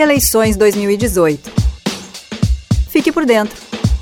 Eleições 2018. Fique por dentro.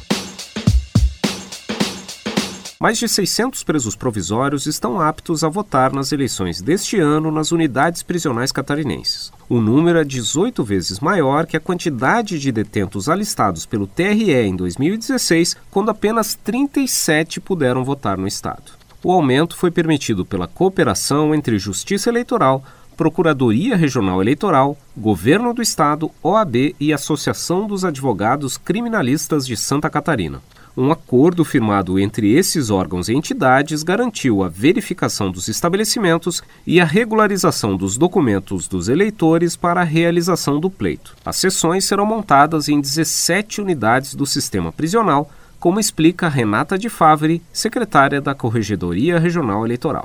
Mais de 600 presos provisórios estão aptos a votar nas eleições deste ano nas unidades prisionais catarinenses. O número é 18 vezes maior que a quantidade de detentos alistados pelo TRE em 2016, quando apenas 37 puderam votar no estado. O aumento foi permitido pela cooperação entre Justiça Eleitoral, Procuradoria Regional Eleitoral, Governo do Estado, OAB e Associação dos Advogados Criminalistas de Santa Catarina. Um acordo firmado entre esses órgãos e entidades garantiu a verificação dos estabelecimentos e a regularização dos documentos dos eleitores para a realização do pleito. As sessões serão montadas em 17 unidades do sistema prisional, como explica Renata de Favre, secretária da Corregedoria Regional Eleitoral.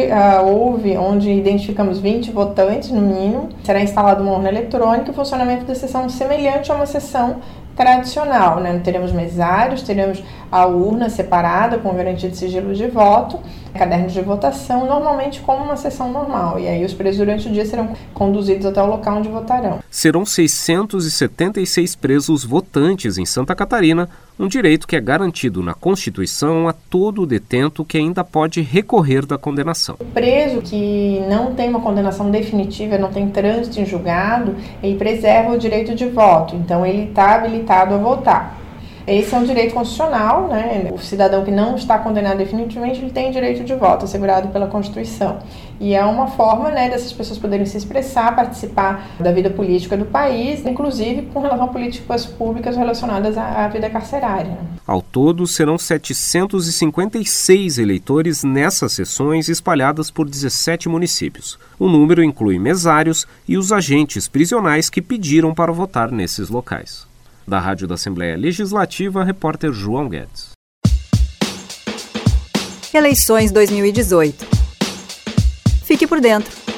Onde identificamos 20 votantes, no mínimo, será instalada uma urna eletrônica e o funcionamento da sessão semelhante a uma sessão tradicional, né? Teremos mesários, teremos a urna separada com garantia de sigilo de voto, cadernos de votação, normalmente como uma sessão normal. E aí os presos durante o dia serão conduzidos até o local onde votarão. Serão 676 presos votantes em Santa Catarina, um direito que é garantido na Constituição a todo detento que ainda pode recorrer da condenação. O preso que não tem uma condenação definitiva, não tem trânsito em julgado, ele preserva o direito de voto, então ele está habilitado a votar. Esse é um direito constitucional, né? O cidadão que não está condenado definitivamente, ele tem direito de voto assegurado pela Constituição. E é uma forma, né, dessas pessoas poderem se expressar, participar da vida política do país, inclusive com relação a políticas públicas relacionadas à vida carcerária. Ao todo, serão 756 eleitores nessas sessões espalhadas por 17 municípios. O número inclui mesários e os agentes prisionais que pediram para votar nesses locais. Da Rádio da Assembleia Legislativa, repórter João Guedes. Eleições 2018. Fique por dentro.